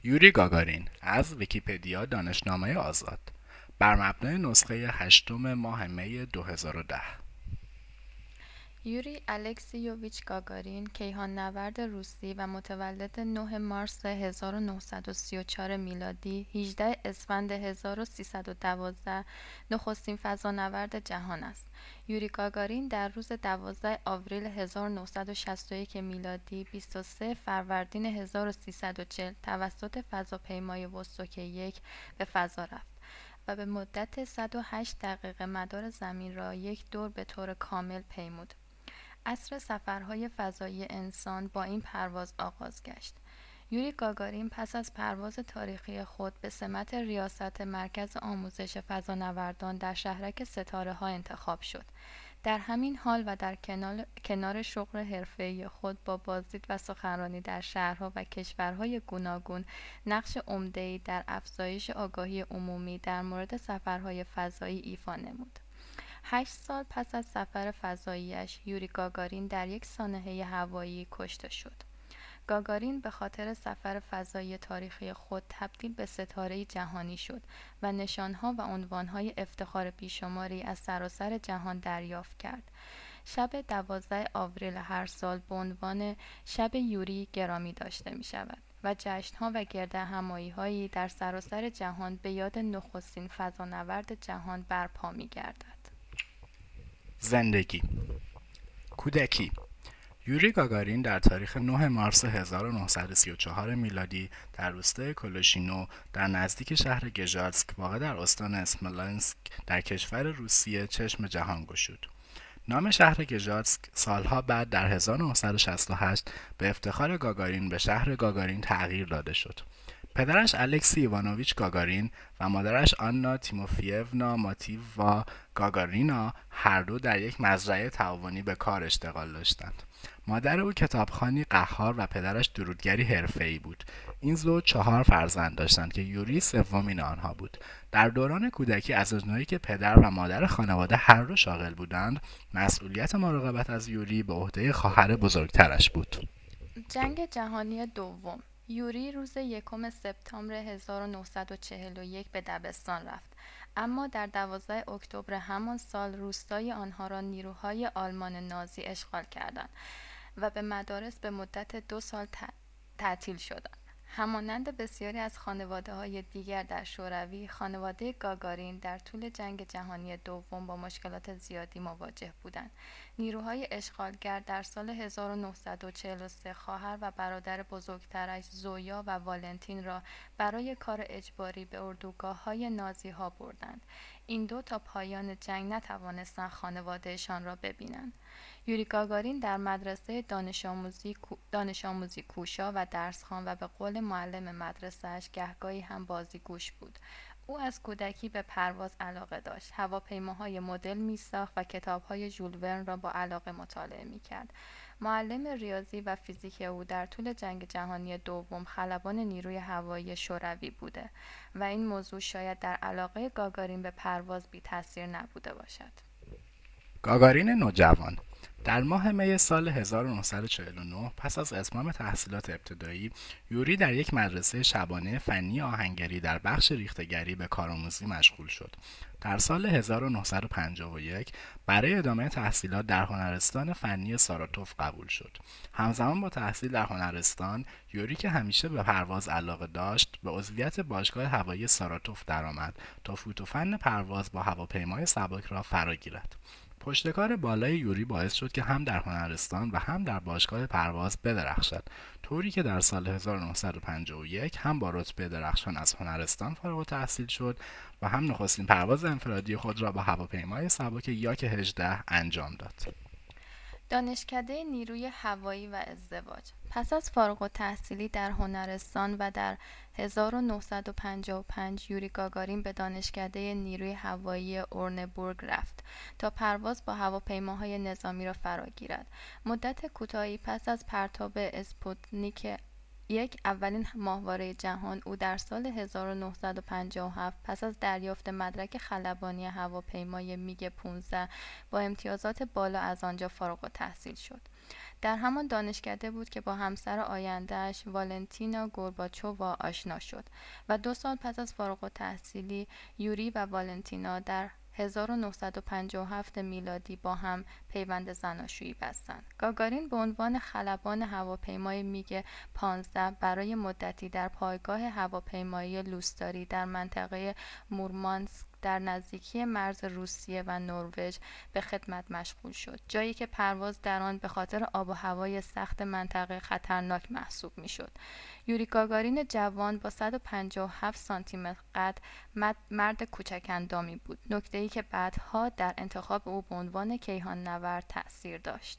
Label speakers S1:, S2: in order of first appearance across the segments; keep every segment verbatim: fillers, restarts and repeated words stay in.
S1: یوری گاگارین از ویکیپدیا دانشنامه آزاد بر مبنای نسخه هشتم ماه می دو هزار و ده.
S2: یوری الکسیوویچ گاگارین کیهان‌نورد روسی و متولد نه مارس هزار و نهصد و سی و چهار میلادی هجدهم اسفند هزار و سیصد و دوازده نخستین فضانورد جهان است. یوری گاگارین در روز دوازدهم آوریل هزار و نهصد و شصت و یک میلادی بیست و سوم فروردین هزار و سیصد و چهل توسط فضاپیمای وستوک یک به فضا رفت و به مدت صد و هشت دقیقه مدار زمین را یک دور به طور کامل پیمود. عصر سفرهای فضایی انسان با این پرواز آغاز گشت. یوری گاگارین پس از پرواز تاریخی خود به سمت ریاست مرکز آموزش فضانوردان در شهرک ستاره‌ها انتخاب شد. در همین حال و در کنار, کنار شغل حرفه‌ای خود با بازدید و سخنرانی در شهرها و کشورهای گوناگون نقش عمده‌ای در افزایش آگاهی عمومی در مورد سفرهای فضایی ایفا نمود. هشت سال پس از سفر فضاییش، یوری گاگارین در یک سانحه هوایی کشته شد. گاگارین به خاطر سفر فضایی تاریخی خود تبدیل به ستاره جهانی شد و نشانها و عنوانهای افتخار بیشماری از سراسر جهان دریافت کرد. شب دوازدهم آوریل هر سال به عنوان شب یوری گرامی داشته می شود و جشن‌ها و گردهمایی‌هایی در سراسر جهان به یاد نخستین فضانورد جهان برپا می‌گردد.
S1: زندگی کودکی یوری گاگارین در تاریخ نه مارس هزار و نهصد و سی و چهار میلادی در روستای کولوشینو در نزدیک شهر گژارسک واقع در استان اسمولنسک در کشور روسیه چشم جهان گشود. نام شهر گژارسک سالها بعد در هزار و نهصد و شصت و هشت به افتخار گاگارین به شهر گاگارین تغییر داده شد. پدرش الکسی ایوانوویچ گاگارین و مادرش آنا تیموفیونا ماتیوا گاگارینا هر دو در یک مزرعه تعاونی به کار اشتغال داشتند. مادر او کتابخوانی قهار و پدرش درودگری حرفه‌ای بود. این زوج چهار فرزند داشتند که یوری سومین آنها بود. در دوران کودکی از آنجایی که پدر و مادر خانواده هر دو شاغل بودند، مسئولیت مراقبت از یوری به عهده خواهر بزرگترش بود.
S2: جنگ جهانی دوم یوری روز یکم سپتامبر هزار و نهصد و چهل و یک به دبستان رفت، اما در دوازدهم اکتبر همان سال روستای آنها را نیروهای آلمان نازی اشغال کردند و به مدارس به مدت دو سال تعطیل شدند. همانند بسیاری از خانواده‌های دیگر در شوروی، خانواده گاگارین در طول جنگ جهانی دوم با مشکلات زیادی مواجه بودند. نیروهای اشغالگر در سال هزار و نهصد و چهل و سه خواهر و برادر بزرگترش زویا و والنتین را برای کار اجباری به اردوگاه‌های نازی‌ها بردند. این دو تا پایان جنگ نتوانستند خانوادهشان را ببینند. یوری گاگارین در مدرسه دانش آموزی, دانش آموزی کوشا و درس خوان و به قول معلم مدرسهش گهگاهی هم بازیگوش بود. او از کودکی به پرواز علاقه داشت. هواپیماهای مدل می‌ساخت و کتاب‌های ژول ورن را با علاقه مطالعه می‌کرد. معلم ریاضی و فیزیک او در طول جنگ جهانی دوم خلبان نیروی هوایی شوروی بوده و این موضوع شاید در علاقه گاگارین به پرواز بی تاثیر نبوده باشد.
S1: گاگارین نوجوان در ماه می سال هزار و نهصد و چهل و نه پس از اتمام تحصیلات ابتدایی، یوری در یک مدرسه شبانه فنی آهنگری در بخش ریخته‌گری به کارآموزی مشغول شد. در سال هزار و نهصد و پنجاه و یک برای ادامه تحصیلات در هنرستان فنی ساراتوف قبول شد. همزمان با تحصیل در هنرستان، یوری که همیشه به پرواز علاقه داشت، به عضویت باشگاه هوایی ساراتوف درآمد تا فوت و فن پرواز با هواپیمای سبک را فرا گیرد. پشتکار بالای یوری باعث شد که هم در هنرستان و هم در باشگاه پرواز بدرخشد، طوری که در سال هزار و نهصد و پنجاه و یک هم با رتبه درخشان از هنرستان فارغ التحصیل شد و هم نخستین پرواز انفرادی خود را با هواپیمای سبک یاک هجده انجام داد.
S2: دانشکده نیروی هوایی و ازدواج پس از فارغ التحصیلی در هنرستان و در هزار و نهصد و پنجاه و پنج یوری گاگارین به دانشکده نیروی هوایی اورنبورگ رفت تا پرواز با هواپیماهای نظامی را فرا گیرد. مدت کوتاهی پس از پرتاب اسپوتنیک یک اولین ماهواره جهان، او در سال هزار و نهصد و پنجاه و هفت پس از دریافت مدرک خلبانی هواپیمای میگ پانزده با امتیازات بالا از آنجا فارغ التحصیل شد. در همان دانشکده بود که با همسر آینده‌اش والنتینا گورباچووا آشنا شد و دو سال پس از فارغ التحصیلی یوری و والنتینا در هزار و نهصد و پنجاه و هفت میلادی با هم پیوند زناشویی بستند. گاگارین به عنوان خلبان هواپیمای میگ پانزده برای مدتی در پایگاه هواپیمایی لوستاری در منطقه مورمانسک در نزدیکی مرز روسیه و نروژ به خدمت مشغول شد، جایی که پرواز در آن به خاطر آب و هوای سخت منطقه خطرناک محسوب میشد. یوری گاگارین جوان با صد و پنجاه و هفت سانتی متر قد مرد کوچک اندامی بود، نکته‌ای که بعدها در انتخاب او به عنوان کیهان نورد تأثیر داشت.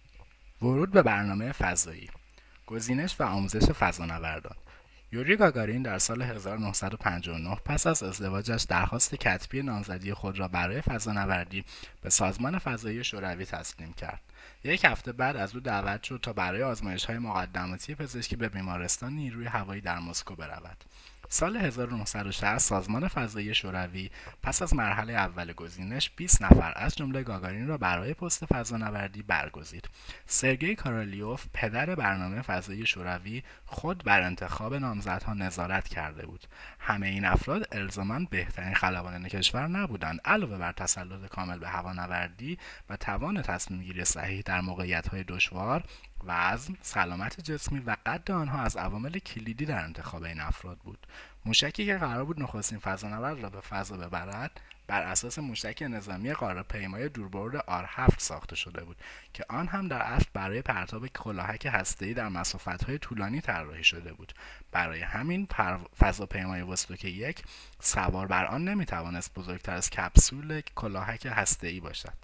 S1: ورود به برنامه فضایی، گزینش و آموزش فضانوردان. یوری گاگارین در سال هزار و نهصد و پنجاه و نه پس از ازدواجش درخواست کتبی نامزدی خود را برای فضانوردی به سازمان فضایی شوروی تسلیم کرد. یک هفته بعد از او دعوت شد تا برای آزمایش‌های مقدماتی پزشکی به بیمارستان نیروی هوایی در مسکو برود. سال هزار و نهصد و شصت سازمان فضایی شوروی پس از مرحله اول گزینش بیست نفر از جمله گاگارین را برای پست فضانوردی برگزید. سرگئی کارالیوف، پدر برنامه فضایی شوروی، خود بر انتخاب نامزدها نظارت کرده بود. همه این افراد الزاماً بهترین خلبانان کشور نبودند. علاوه بر تسلط کامل به هوانوردی و توان تصمیم‌گیری صحیح در موقعیت‌های دشوار، وزن، سلامت جسمی و قد آنها از عوامل کلیدی در انتخاب این افراد بود. موشکی که قرار بود نخستین فضانورد را به فضا ببرد، بر اساس موشک نظامی غاره‌پیمای دوربرد آر هفت ساخته شده بود که آن هم در اصل برای پرتاب کلاهک هسته‌ای در مسافت‌های طولانی طراحی شده بود. برای همین فضاپیمای وستوک یک سوار بر آن نمی‌توانست بزرگتر از کپسول کلاهک هسته‌ای باشد.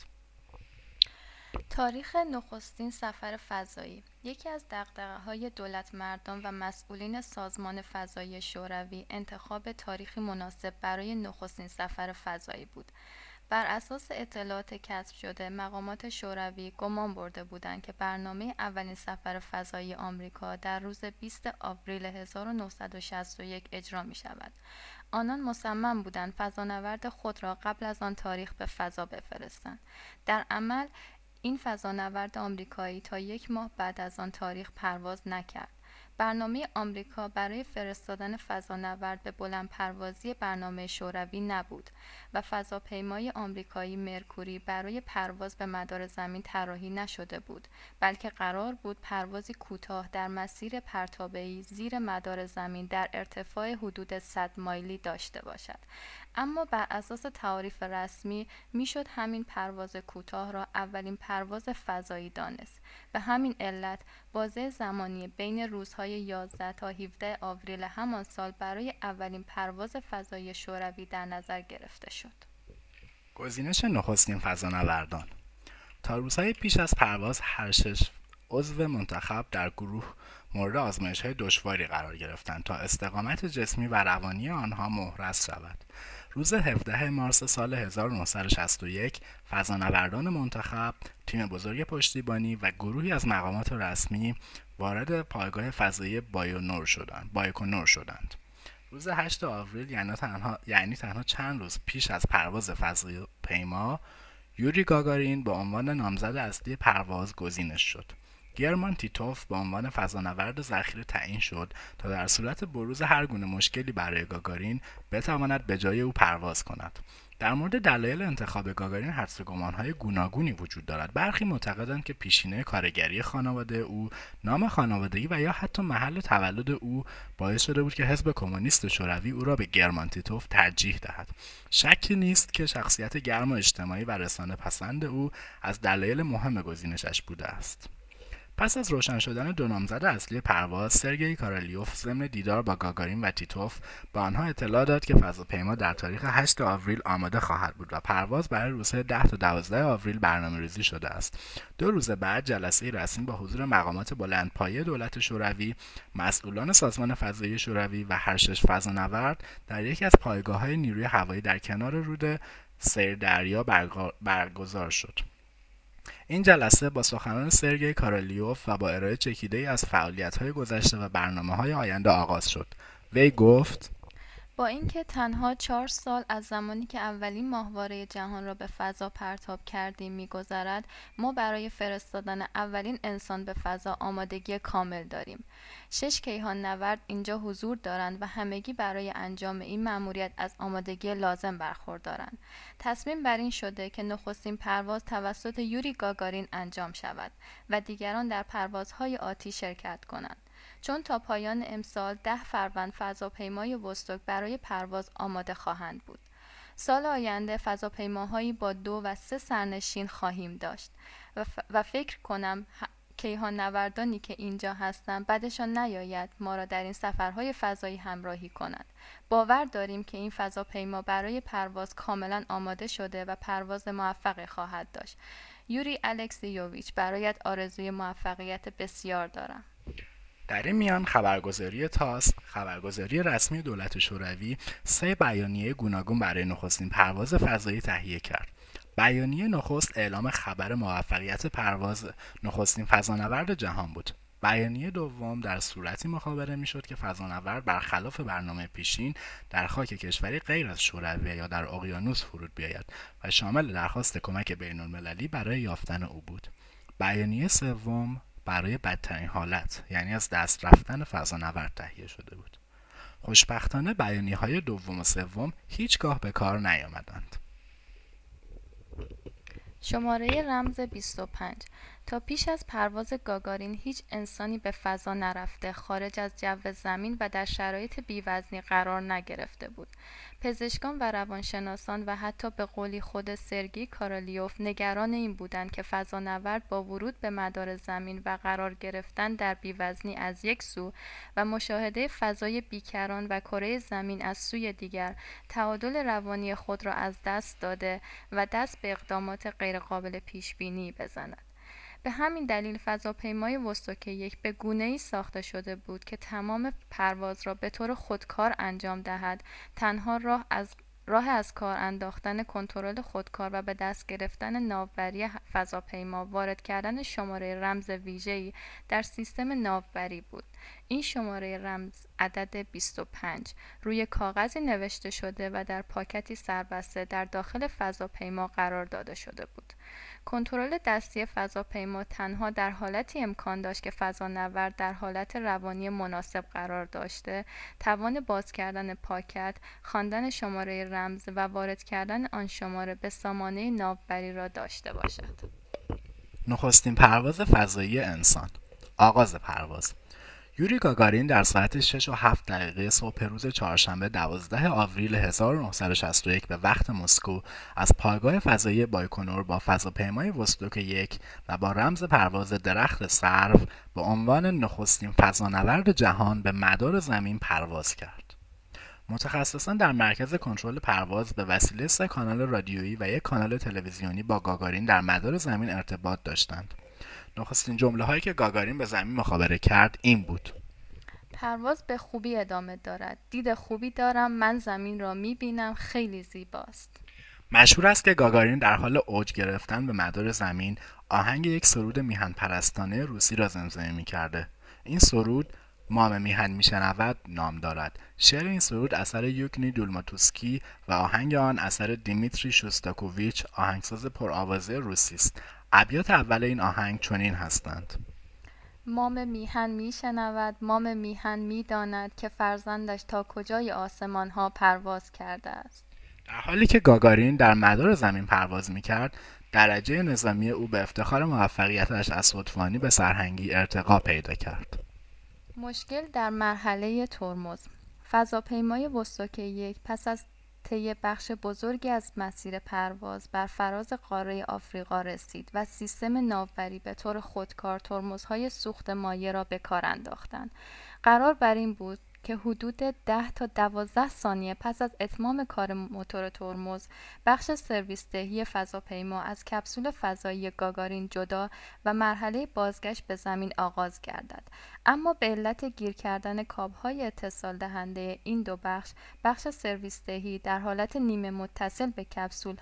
S2: تاریخ نخستین سفر فضایی. یکی از دغدغه‌های دولتمردان و مسئولین سازمان فضایی شوروی انتخاب تاریخی مناسب برای نخستین سفر فضایی بود. بر اساس اطلاعات کسب شده، مقامات شوروی گمان برده بودند که برنامه اولین سفر فضایی آمریکا در روز بیست آوریل هزار و نهصد و شصت و یک اجرا می شود. آنان مصمم بودند فضانورد خود را قبل از آن تاریخ به فضا بفرستند. در عمل این فضانورد آمریکایی تا یک ماه بعد از آن تاریخ پرواز نکرد. برنامه آمریکا برای فرستادن فضانورد به بلندپروازی برنامه شوروی نبود و فضاپیمای آمریکایی مرکوری برای پرواز به مدار زمین طراحی نشده بود، بلکه قرار بود پروازی کوتاه در مسیر پرتابه‌ای زیر مدار زمین در ارتفاع حدود صد مایلی داشته باشد. اما بر اساس تعاریف رسمی میشد همین پرواز کوتاه را اولین پرواز فضایی دانست. به همین علت بازه زمانی بین روزهای یازده تا هفده آوریل همان سال برای اولین پرواز فضایی شوروی در نظر گرفته شد.
S1: گزینش نخستین فضانوردان. تا روزهای پیش از پرواز هر شش عضو منتخب در گروه مورد آزمایش‌های دشواری قرار گرفتند تا استقامت جسمی و روانی آنها مهرس شود. روز هفدهم مارس سال هزار و نهصد و شصت و یک فضانوردان منتخب، تیم بزرگ پشتیبانی و گروهی از مقامات رسمی وارد پایگاه فضایی بایونور شدند. بایکنور شدند. روز هشتم آوریل یعنی تنها, یعنی تنها چند روز پیش از پرواز فضاپیما، یوری گاگارین به عنوان نامزد اصلی پرواز گزینش شد. گرمان تیتوف به عنوان فضانورد ذخیره تعیین شد تا در صورت بروز هر گونه مشکلی برای گاگارین بتواند به جای او پرواز کند. در مورد دلایل انتخاب گاگارین حدس و گمان‌های گوناگونی وجود دارد. برخی معتقدند که پیشینه کارگری خانواده او، نام خانوادگی و یا حتی محل تولد او باعث شده بود که حزب کمونیست شوروی او را به گرمان تیتوف ترجیح دهد. شکی نیست که شخصیت گرم و اجتماعی و رسانه پسند او از دلایل مهم گزینشش بوده است. پس از روشن شدن دو نامزد اصلی پرواز، سرگئی کارالیوف ضمن دیدار با گاگارین و تیتوف به آنها اطلاع داد که فضاپیما در تاریخ هشتم آوریل آماده خواهد بود و پرواز برای روزهای ده تا دوازده آوریل برنامه‌ریزی شده است. دو روز بعد جلسه رسمی با حضور مقامات بلندپایه دولت شوروی، مسئولان سازمان فضایی شوروی و هر شش فضانورد در یکی از پایگاه‌های نیروی هوایی در کنار رود سیر دریا برگزار شد. این جلسه با سخنان سرگئی کارالیوف و با ارائه چکیده‌ای از فعالیت‌های گذشته و برنامه‌های آینده آغاز شد. وی گفت:
S2: با اینکه تنها چهار سال از زمانی که اولین ماهواره جهان را به فضا پرتاب کردیم می‌گذرد، ما برای فرستادن اولین انسان به فضا آمادگی کامل داریم. شش کیهان نورد اینجا حضور دارند و همگی برای انجام این مأموریت از آمادگی لازم برخوردارند. تصمیم بر این شده که نخستین پرواز توسط یوری گاگارین انجام شود و دیگران در پروازهای آتی شرکت کنند. چون تا پایان امسال ده فروند فضاپیمای وستوک برای پرواز آماده خواهند بود. سال آینده فضاپیماهایی با دو و سه سرنشین خواهیم داشت و, ف... و فکر کنم کیهان نوردانی که اینجا هستند بدشان نیاید ما را در این سفرهای فضایی همراهی کنند. باور داریم که این فضاپیما برای پرواز کاملا آماده شده و پرواز موفقی خواهد داشت. یوری الکسیوویچ، برایت آرزوی موفقیت بسیار دارم.
S1: در این میان خبرگزاری تاس، خبرگزاری رسمی دولت شوروی، سه بیانیه گوناگون برای نخستین پرواز فضایی تهیه کرد. بیانیه نخست اعلام خبر موفقیت پرواز نخستین فضانورد جهان بود. بیانیه دوم در صورتی مخابره میشد که فضانورد برخلاف برنامه پیشین در خاک کشوری غیر از شوروی یا در اقیانوس فرود بیاید و شامل درخواست کمک بین‌المللی برای یافتن او بود. بیانیه سوم برای بدترین حالت، یعنی از دست رفتن فضانورد تهیه شده بود. خوشبختانه بیانیه‌های دوم و سوم هیچگاه به کار نیامدند.
S2: شماره رمز بیست و پنج. تا پیش از پرواز گاگارین هیچ انسانی به فضا نرفته، خارج از جو زمین و در شرایط بی‌وزنی قرار نگرفته بود. پزشکان و روانشناسان و حتی به قولی خود سرگئی کارالیوف نگران این بودند که فضانورد با ورود به مدار زمین و قرار گرفتن در بی‌وزنی از یک سو و مشاهده فضای بیکران و کره زمین از سوی دیگر، تعادل روانی خود را از دست داده و دست به اقدامات غیرقابل پیش‌بینی بزند. به همین دلیل فضاپیمای وستوک یک به گونه‌ای ساخته شده بود که تمام پرواز را به طور خودکار انجام دهد. تنها راه از راه از کار انداختن کنترل خودکار و به دست گرفتن ناوبری فضاپیما وارد کردن شماره رمز ویژه‌ای در سیستم ناوبری بود. این شماره رمز عدد بیست و پنج روی کاغذی نوشته شده و در پاکتی سربسته در داخل فضاپیما قرار داده شده بود. کنترل دستی فضاپیما تنها در حالتی امکان داشت که فضانورد در حالت روانی مناسب قرار داشته، توان باز کردن پاکت، خواندن شماره رمز و وارد کردن آن شماره به سامانه ناوبری را داشته باشد.
S1: نخستین پرواز فضایی انسان. آغاز پرواز. یوری گاگارین در ساعت شش و هفت دقیقه صبح روز چهارشنبه دوازده آوریل هزار و نهصد و شصت و یک به وقت مسکو از پایگاه فضایی بایکنور با فضاپیمای وستوک یک و با رمز پرواز درخت سرو به عنوان نخستین فضانورد جهان به مدار زمین پرواز کرد. متخصصان در مرکز کنترل پرواز به وسیله سه کانال رادیویی و یک کانال تلویزیونی با گاگارین در مدار زمین ارتباط داشتند. نخستین جمله هایی که گاگارین به زمین مخابره کرد این بود:
S2: پرواز به خوبی ادامه دارد. دید خوبی دارم. من زمین را میبینم. خیلی زیباست.
S1: مشهور است که گاگارین در حال اوج گرفتن به مدار زمین آهنگ یک سرود میهن پرستانه روسی را زمزمه می کرده. این سرود مام میهن میشنود نام دارد. شعر این سرود اثر یوگنی دولماتوسکی و آهنگ آن اثر دیمیتری شوستاکوویچ، آهنگساز پرآوازه روسی است. ابیات اول این آهنگ چنین هستند:
S2: مام میهن میشنود، مام میهن میداند که فرزندش تا کجای آسمان ها پرواز کرده است.
S1: در حالی که گاگارین در مدار زمین پرواز میکرد، درجه نظامی او به افتخار موفقیتش از صدفانی به سرهنگی ارتقا پیدا کرد.
S2: مشکل در مرحله ترمز. فضاپیمای وستوک یک پس از طی بخش بزرگی از مسیر پرواز بر فراز قاره آفریقا رسید و سیستم ناوبری به طور خودکار ترمزهای سوخت مایع را به کار انداختند. قرار بر این بود که حدود ده تا دوازده ثانیه پس از اتمام کار موتور ترمز، بخش سرویس دهی فضاپیما از کپسول فضایی گاگارین جدا و مرحله بازگشت به زمین آغاز گردد. اما به علت گیر کردن کابل‌های اتصال دهنده این دو بخش، بخش سرویس دهی در حالت نیمه متصل به کپسول ها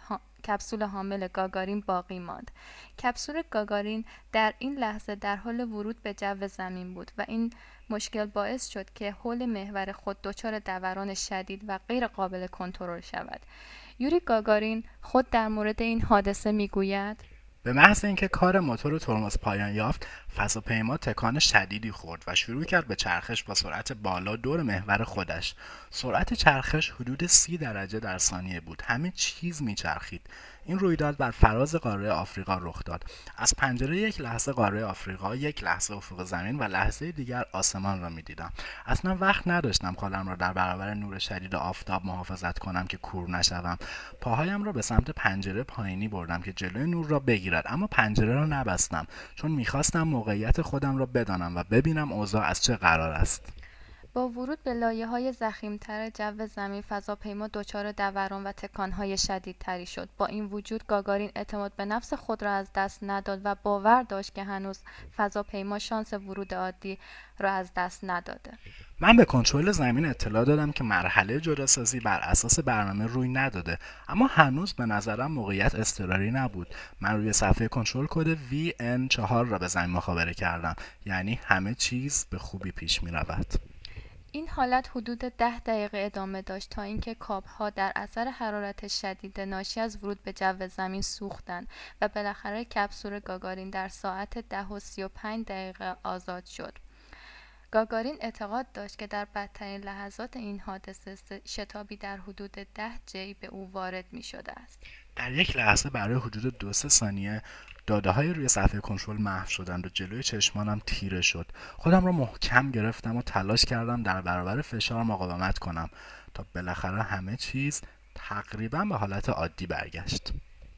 S2: کپسول حامل گاگارین باقی ماند. کپسول گاگارین در این لحظه در حال ورود به جو زمین بود و این مشکل باعث شد که حول محور خود دچار دوران شدید و غیر قابل کنترل شود. یوری گاگارین خود در مورد این حادثه میگوید:
S1: به محض اینکه کار موتور ترمز پایان یافت، فضاپیما تکان شدیدی خورد و شروع کرد به چرخش با سرعت بالا دور محور خودش. سرعت چرخش حدود سی درجه در ثانیه بود. همه چیز میچرخید. این رویداد بر فراز قاره آفریقا رخ داد. از پنجره یک لحظه قاره آفریقا، یک لحظه افق زمین و لحظه دیگر آسمان را میدیدم. اصلا وقت نداشتم خودم را در برابر نور شدید آفتاب محافظت کنم که کور نشوم. پاهایم را به سمت پنجره پایینی بردم که جلوی نور را بگیرد، اما پنجره را نبستم چون میخواستم موقعیت خودم را بدانم و ببینم اوضاع از چه قرار است.
S2: با ورود به لایه‌های ضخیم‌تر جو زمین، فضاپیما دچار دوران و تکان‌های شدیدتری شد. با این وجود گاگارین اعتماد به نفس خود را از دست نداد و باور داشت که هنوز فضاپیما شانس ورود عادی را از دست نداده.
S1: من به کنترل زمین اطلاع دادم که مرحله جداسازی بر اساس برنامه روی نداده، اما هنوز به نظرم موقعیت اضطراری نبود. من روی صفحه کنترل کد وی ان چهار را به زمین مخابره کردم، یعنی همه چیز به خوبی پیش می رود.
S2: این حالت حدود ده دقیقه ادامه داشت تا اینکه کابل‌ها در اثر حرارت شدید ناشی از ورود به جو زمین سوختند و بالاخره کپسول گاگارین در ساعت ده و سی و پنج دقیقه آزاد شد. گاگارین اعتقاد داشت که در بدترین لحظات این حادثه شتابی در حدود ده جی به او وارد می شده است.
S1: در یک لحظه برای حدود دو سه ثانیه داده های روی صفحه کنترل محو شدند و جلوی چشمانم تیره شد. خودم را محکم گرفتم و تلاش کردم در برابر فشار مقاومت کنم تا بالاخره همه چیز تقریبا به حالت عادی برگشت.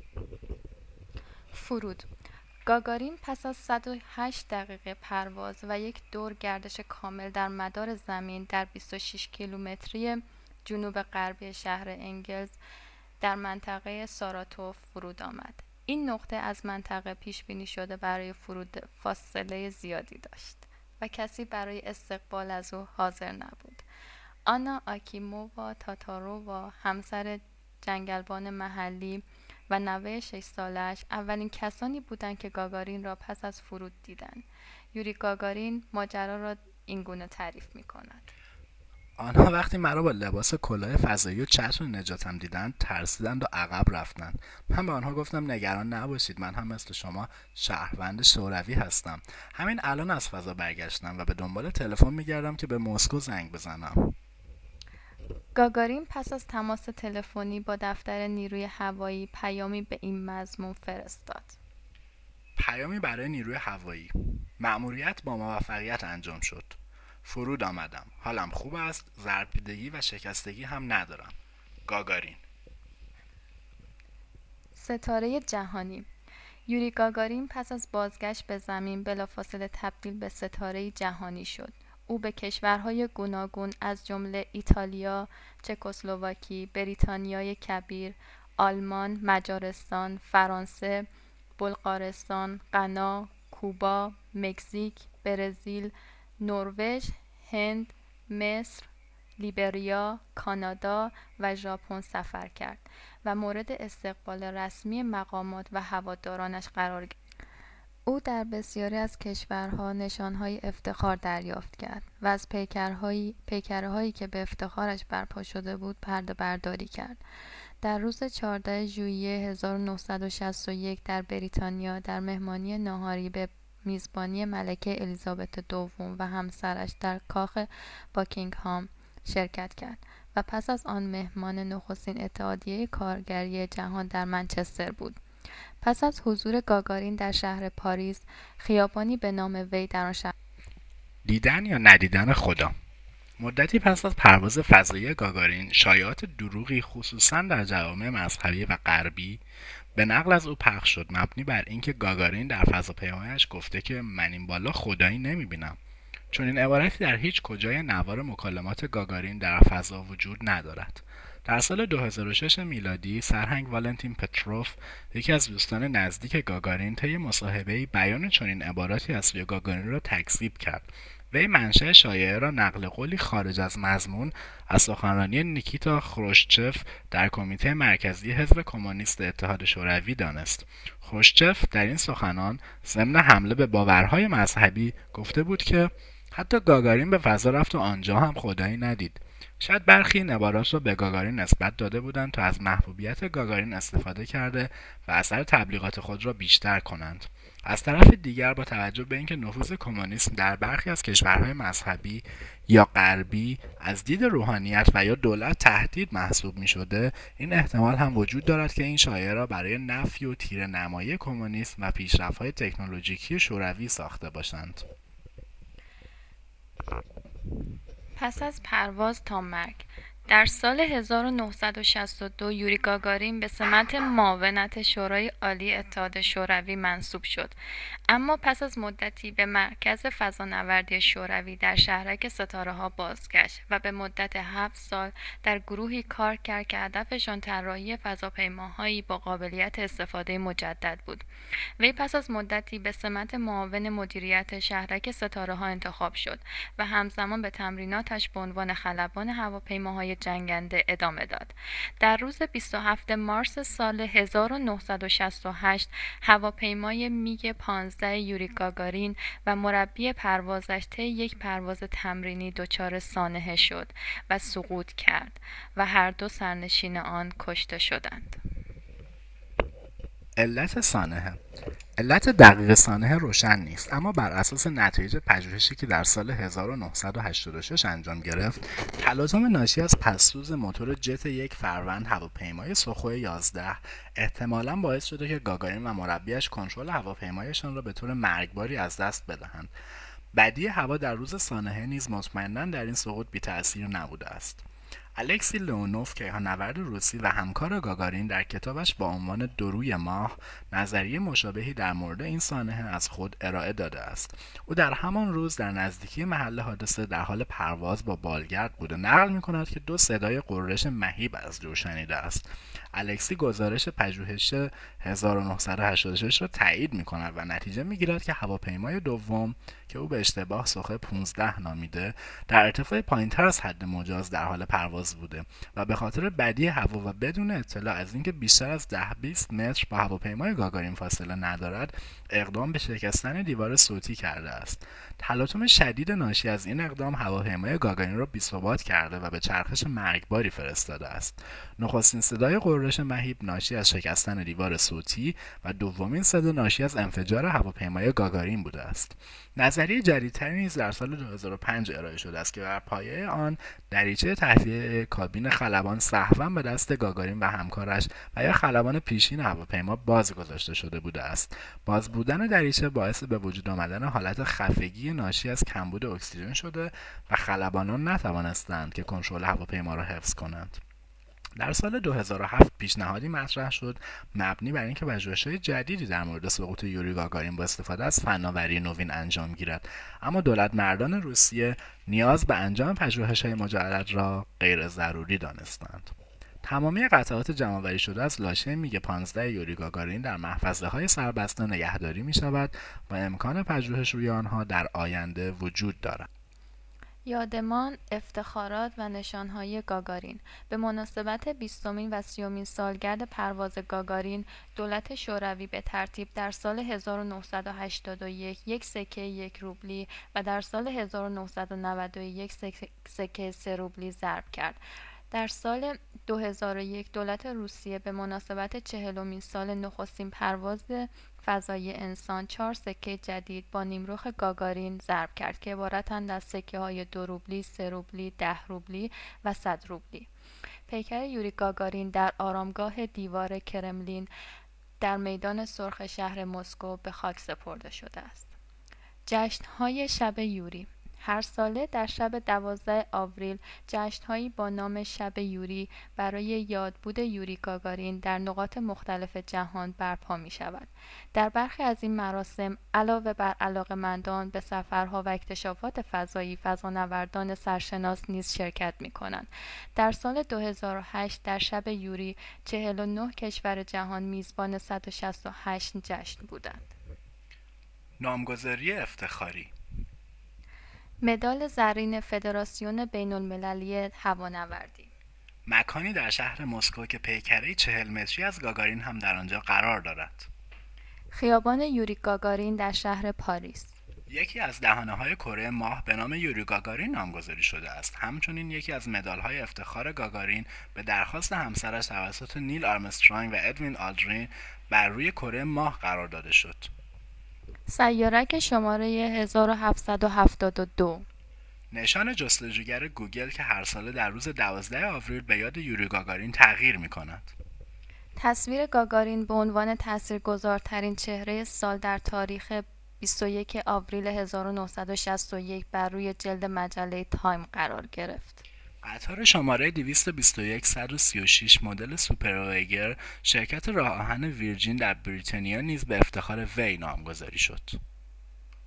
S2: فرود. گاگارین پس از صد و هشت دقیقه پرواز و یک دور گردش کامل در مدار زمین در بیست و شش کیلومتری جنوب غربی شهر انگلز در منطقه ساراتوف فرود آمد. این نقطه از منطقه پیش بینی شده برای فرود فاصله زیادی داشت و کسی برای استقبال از او حاضر نبود. آنا آکیمووا تاتارووا، همسر جنگلبان محلی و نوه شش سالش، اولین کسانی بودند که گاگارین را پس از فرود دیدند. یوری گاگارین ماجرا را اینگونه تعریف می کند:
S1: آنها وقتی مرا با لباس کلاه فضایی و چتر نجاتم دیدند ترسیدند و عقب رفتند. من به آنها گفتم نگران نباشید، من هم مثل شما شهروند شوروی هستم. همین الان از فضا برگشتم و به دنبال تلفن میگردم که به مسکو زنگ بزنم.
S2: گاگارین پس از تماس تلفنی با دفتر نیروی هوایی پیامی به این مضمون فرستاد:
S1: پیامی برای نیروی هوایی: مأموریت با موفقیت انجام شد. فرود آمدم. حالم خوب است. ضربیدگی و شکستگی هم ندارم. گاگارین.
S2: ستاره جهانی. یوری گاگارین پس از بازگشت به زمین بلافاصله تبدیل به ستاره جهانی شد. او به کشورهای گوناگون از جمله ایتالیا، چکسلواکی، بریتانیای کبیر، آلمان، مجارستان، فرانسه، بلغارستان، غنا، کوبا، مکزیک، برزیل، نروژ، هند، مصر، لیبریا، کانادا و ژاپن سفر کرد و مورد استقبال رسمی مقامات و هوادارانش قرار گرفت. او در بسیاری از کشورها نشانهای افتخار دریافت کرد و از پیکرهایی پیکرهایی که به افتخارش برپا شده بود پرده برداری کرد. در روز چهاردهم ژوئیه هزار و نهصد و شصت و یک در بریتانیا در مهمانی ناهاری به میزبانی ملکه الیزابت دوم و همسرش در کاخ باکینگهام شرکت کرد و پس از آن مهمان نخستین اتحادیه کارگری جهان در منچستر بود. پس از حضور گاگارین در شهر پاریس، خیابانی به نام وی در آن شهر
S1: دیدن یا ندیدن خدا. مدتی پس از پرواز فضایی گاگارین، شایعات دروغی خصوصا در جوامع مذهبی و غربی به نقل از او پخش شد، مبنی بر اینکه گاگارین در فضاپیمایش گفته که من این بالا خدایی نمیبینم. چون این عبارتی در هیچ کجای نوار مکالمات گاگارین در فضا وجود ندارد. در سال دو هزار و شش میلادی، سرهنگ والنتین پتروف، یکی از دوستان نزدیک گاگارین، طی مصاحبه‌ای بیان چنین عباراتی از سوی گاگارین را تکذیب کرد وی منشأ شایعه را نقل قولی خارج از مضمون از سخنرانی نیکیتا خروشچف در کمیته مرکزی حزب کمونیست اتحاد شوروی دانست. خروشچف در این سخنان ضمن حمله به باورهای مذهبی گفته بود که حتی گاگارین به فضا رفت و آنجا هم خدایی ندید. شاید برخی این عبارات را به گاگارین نسبت داده بودند تا از محبوبیت گاگارین استفاده کرده و اثر تبلیغات خود را بیشتر کنند. از طرف دیگر با توجه به اینکه نفوذ کمونیسم در برخی از کشورهای مذهبی یا غربی از دید روحانیت و یا دولت تهدید محسوب می شده، این احتمال هم وجود دارد که این شایعه را برای نفی و تیره نمایی کمونیسم و پیشرفت‌های تکنولوژیکی شوروی ساخته باشند.
S2: پس از پرواز تا مرگ در سال هزار و نهصد و شصت و دو یوری گاگارین به سمت معاونت شورای عالی اتحاد شوروی منصوب شد، اما پس از مدتی به مرکز فضانوردی شوروی در شهرک ستاره‌ها بازگشت و به مدت هفت سال در گروهی کار کرد که هدفشان طراحی فضاپیماهایی با قابلیت استفاده مجدد بود. وی پس از مدتی به سمت معاون مدیریت شهرک ستاره‌ها انتخاب شد و همزمان به تمریناتش به عنوان خلبان هواپیماهای جنگنده ادامه داد. در روز بیست و هفتم مارس سال هزار و نهصد و شصت و هشت هواپیمای میگ پانزده یوری گاگارین و مربی پروازش طی یک پرواز تمرینی دچار سانحه شد و سقوط کرد و هر دو سرنشین آن کشته شدند.
S1: علت سانحه علت دقیق سانحه روشن نیست، اما بر اساس نتایج پژوهشی که در سال هزار و نهصد و هشتاد و شش انجام گرفت، تلاطم ناشی از پسسوز موتور جت یک فروند هواپیمای سوخوی یازده احتمالاً باعث شده که گاگارین و مربیش کنترل هواپیمایشان را به طور مرگباری از دست بدهند. بدی هوا در روز سانحه نیز مطمئناً در این سقوط بی‌تأثیر نبوده است. الکسی لئونوف، کیهانورد روسی و همکار گاگارین، در کتابش با عنوان دروی ماه نظریه مشابهی در مورد این سانحه از خود ارائه داده است. او در همان روز در نزدیکی محل حادثه در حال پرواز با بالگرد بود و نقل می‌کند که دو صدای غرش مهیب از دور شنیده است. الکسی گزارش پژوهش هزار و نهصد و هشتاد و شش را تایید می‌کند و نتیجه می‌گیرد که هواپیمای دوم که او به اشتباه سوخه پانزده نامیده، در ارتفاع پایینتر از حد مجاز در حال پرواز بوده و به خاطر بدی هوا و بدون اطلاع از اینکه بیشتر از ده بیست متر با هواپیمای گاگارین فاصله ندارد، اقدام به شکستن دیوار صوتی کرده است. تلاطم شدید ناشی از این اقدام هواپیمای گاگارین را بی‌ثبات کرده و به چرخش مرگباری فرستاده است. نخستین صدای غرش مهیب ناشی از شکستن دیوار صوتی و دومین صدا ناشی از انفجار هواپیمای گاگارین بوده است. نظریه جدیدتری نیز در سال دو هزار و پنج ارائه شده است که بر پایه آن دریچه تهویه کابین خلبان سهواً به دست گاگارین و همکارش و یا خلبان پیشین هواپیما باز گذاشته شده بوده است. باز بودن دریچه باعث به وجود آمدن حالت خفگی ناشی از کمبود اکسیژن شده و خلبانان نتوانستند که کنترل هواپیما را حفظ کنند. در سال دو هزار و هفت پیشنهادی مطرح شد مبنی بر اینکه پژوهش‌های جدیدی در مورد سقوط یوری گاگارین با استفاده از فناوری نوین انجام گیرد، اما دولت مردان روسیه نیاز به انجام پژوهش‌های مجدد را غیر ضروری دانستند. تمامی قطعات جمع‌آوری شده از لاشه میگ پانزده یوری گاگارین در محفظه‌های سربسته نگهداری می‌شود و امکان پژوهش روی آنها در آینده وجود دارد.
S2: یادمان، افتخارات و نشانهای گاگارین. به مناسبت بیستمین و سیومین سالگرد پرواز گاگارین، دولت شوروی به ترتیب در سال هزار و نهصد و هشتاد و یک یک سکه یک روبلی و در سال هزار و نهصد و نود و یک سکه سه روبلی ضرب کرد. در سال دو هزار و یک دولت روسیه به مناسبت چهلمین سال نخستین پرواز فضایی انسان چهار سکه جدید با نیمرخ گاگارین ضرب کرد که عبارتند از سکه های دو روبلی، سه روبلی، ده روبلی و صد روبلی. پیکر یوری گاگارین در آرامگاه دیوار کرملین در میدان سرخ شهر مسکو به خاک سپرده شده است. جشن‌های شب یوری. هر ساله در شب دوازده آوریل جشن‌هایی با نام شب یوری برای یادبود یوری گاگارین در نقاط مختلف جهان برپا می‌شود. در برخی از این مراسم علاوه بر علاقه‌مندان به سفرها و اکتشافات فضایی، فضانوردان سرشناس نیز شرکت می‌کنند. در سال دو هزار و هشت در شب یوری چهل و نه کشور جهان میزبان صد و شصت و هشت جشن بودند.
S1: نامگذاری افتخاری.
S2: مدال زرین فدراسیون بین‌المللی هوانوردی.
S1: مکانی در شهر مسکو که پیکره چهل متری از گاگارین هم در آنجا قرار دارد.
S2: خیابان یوری گاگارین در شهر پاریس.
S1: یکی از دهانه‌های کره ماه به نام یوری گاگارین نامگذاری شده است. همچنین یکی از مدال‌های افتخار گاگارین به درخواست همسرش توسط نیل آرمسترانگ و ادوین آلدرین بر روی کره ماه قرار داده شد.
S2: سیارک شماره هزار و هفتصد و هفتاد و دو.
S1: نشان جستجوگر گوگل که هر ساله در روز دوازده آوریل به یاد یوری گاگارین تغییر می‌کند.
S2: تصویر گاگارین به عنوان تاثیرگذارترین چهره سال در تاریخ بیست و یک آوریل هزار و نهصد و شصت و یک بر روی جلد مجله تایم قرار گرفت.
S1: قطار شماره دویست و بیست و یک صد و سی و شش مدل سوپرویگر شرکت راه آهن ویرجین در بریتانیا نیز به افتخار وی نامگذاری شد.